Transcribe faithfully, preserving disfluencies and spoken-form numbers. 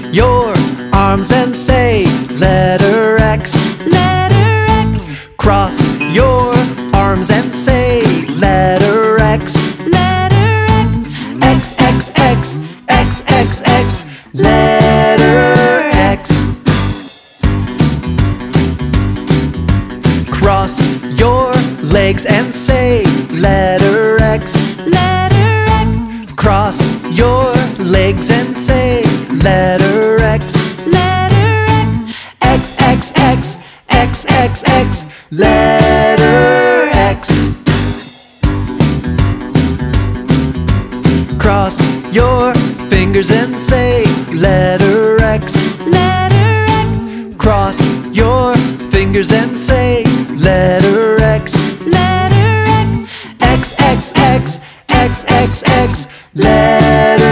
your arms and say letter X. Letter X. Cross your arms and say letter X. Letter X. X, X, X, X, X, X, letter X. Cross your legs and say letter X. Letter X. Cross your legs and say letter X. Letter X. X, X, X, X, X, X, letter X. Cross your fingers and say letter X. Letter X. Cross your fingers and say letter X. Letter X. X, X, X, X, X, X, letter